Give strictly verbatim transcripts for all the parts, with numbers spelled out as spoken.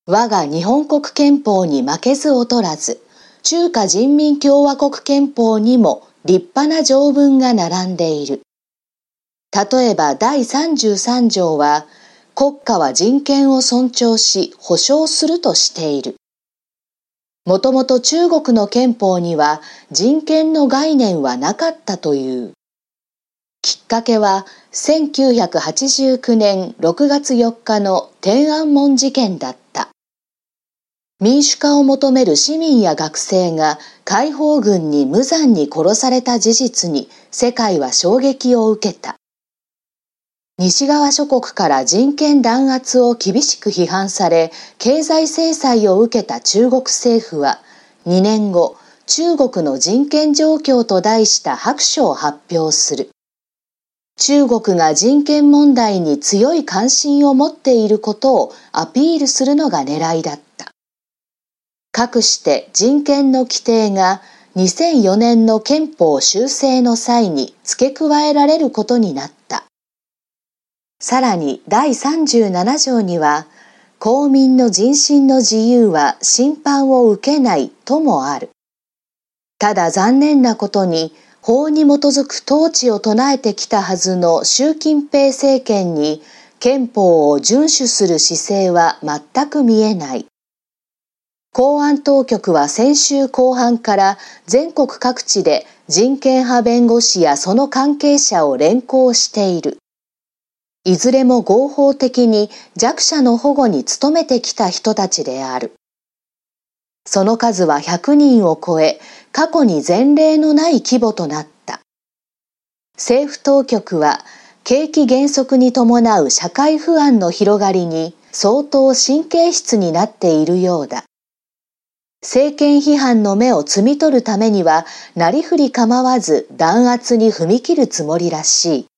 我が日本国憲法に負けず劣らず、中華人民共和国憲法にも立派な条文が並んでいる。例えばだいさんじゅうさん条は、国家は人権を尊重し保障するとしている。もともと中国の憲法には人権の概念はなかったという。きっかけはせんきゅうひゃくはちじゅうきゅうねんろくがつよっかの天安門事件だった。民主化を求める市民や学生が解放軍に無残に殺された事実に世界は衝撃を受けた。西側諸国から人権弾圧を厳しく批判され、経済制裁を受けた中国政府は、にねんご、中国の人権状況と題した白書を発表する。中国が人権問題に強い関心を持っていることをアピールするのが狙いだった。かくして人権の規定がにせんよねんの憲法修正の際に付け加えられることになった。さらにだいさんじゅうなな条には、公民の人身の自由は侵犯を受けないともある。ただ残念なことに、法に基づく統治を唱えてきたはずの習近平政権に憲法を遵守する姿勢は全く見えない。公安当局は先週後半から全国各地で人権派弁護士やその関係者を連行している。いずれも合法的に弱者の保護に努めてきた人たちである。その数はひゃくにんを超え、過去に前例のない規模となった。政府当局は、景気減速に伴う社会不安の広がりに相当神経質になっているようだ。政権批判の目を摘み取るためには、なりふり構わず弾圧に踏み切るつもりらしい。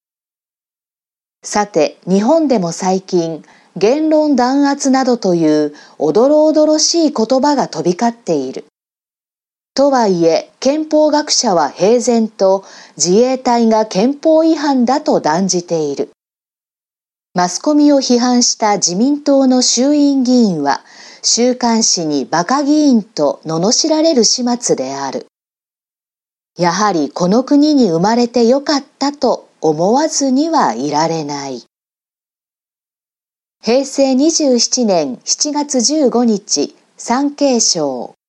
さて、日本でも最近、言論弾圧などというおどろおどろしい言葉が飛び交っている。とはいえ、憲法学者は平然と自衛隊が憲法違反だと断じている。マスコミを批判した自民党の衆院議員は、週刊誌にバカ議員と罵られる始末である。やはりこの国に生まれてよかったと思わずにはいられない。へいせいにじゅうななねんしちがつじゅうごにち、産経省。